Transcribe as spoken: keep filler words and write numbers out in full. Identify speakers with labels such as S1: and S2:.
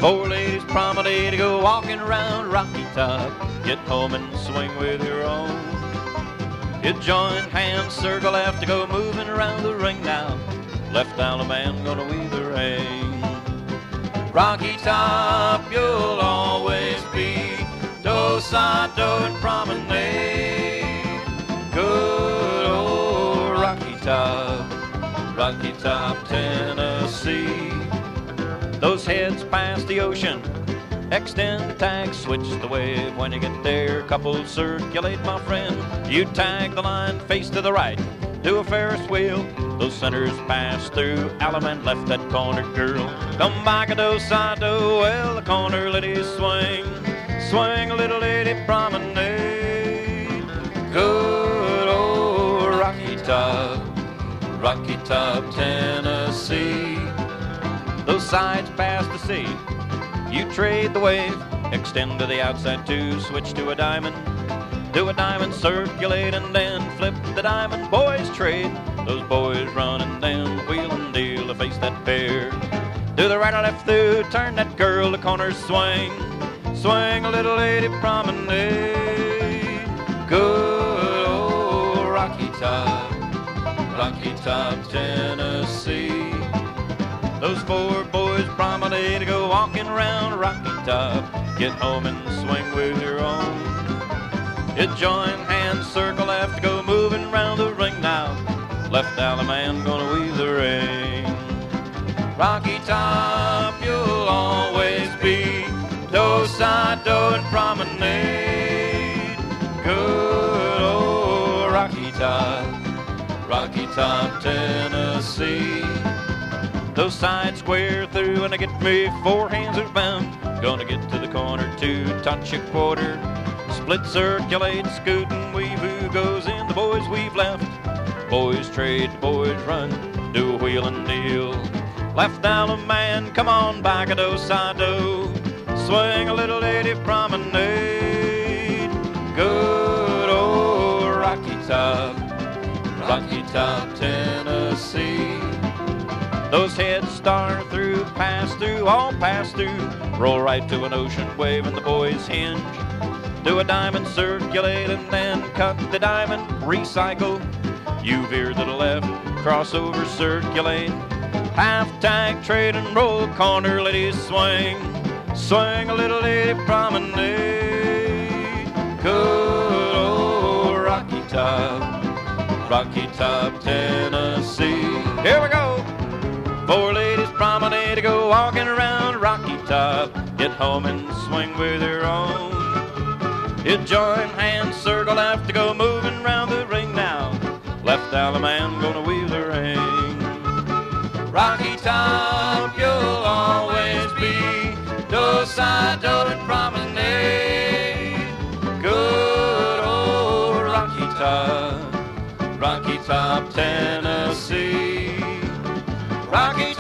S1: Four ladies promenade to go walking around Rocky Top. Get home and swing with your own. You join hands, circle left to go moving around the ring now. Left down a man gonna weave the ring. Rocky Top, you'll always be do, side, do, and promenade. Good old Rocky Top, Rocky Top, Tennessee. Those heads past the ocean, extend the tag, switch the wave. When you get there, couples circulate, my friend. You tag the line, face to the right, do a Ferris wheel. Those centers pass through, Alaman left that corner girl. Come back a do, side, do, well, the corner ladies swing. Swing a little lady promenade. Good old Rocky Top, Rocky Top, Tennessee. Those sides pass the sea, you trade the wave, extend to the outside too, switch to a diamond, do a diamond, circulate and then flip the diamond. Boys trade, those boys run and then wheel and deal to face that pair. Do the right or left through, turn that girl, the corner swing. Swing a little lady promenade. Good old Rocky Top, Rocky Top, Tennessee. Those four boys promenade to go walking around Rocky Top. Get home and swing with your own. You join hands, circle left to go moving around the ring now. Left down a man gonna weave the ring. Rocky Top, you'll always be do, side, do, and promenade. Good old Rocky Top, Rocky Top, Tennessee. Those sides square through and I get me four hands are bound. Gonna get to the corner to touch a quarter. Split, circulate, scoot and weave. Who goes in? The boys weave left. Boys trade, boys run, do a wheel and deal. Left down a man, come on back a do, side do. Swing a little lady promenade. Good old Rocky Top, Rocky Top, Tennessee. Those heads star through, pass through, all pass through. Roll right to an ocean wave and the boys hinge. Do a diamond, circulate and then cut the diamond, recycle. You veer to the left, cross over, circulate. Half tag, trade and roll, corner ladies swing. Swing a little lady promenade. Good old Rocky Top, Rocky Top, Tennessee. Here we go. Four ladies promenade to go walking around Rocky Top. Get home and swing with your own. You join hands, circle left to go moving around the ring now. Left down a man gonna weave the ring. Rocky Top, you'll always be do, side, do, and promenade. Good old Rocky Top, Rocky Top, Tennessee. Rocky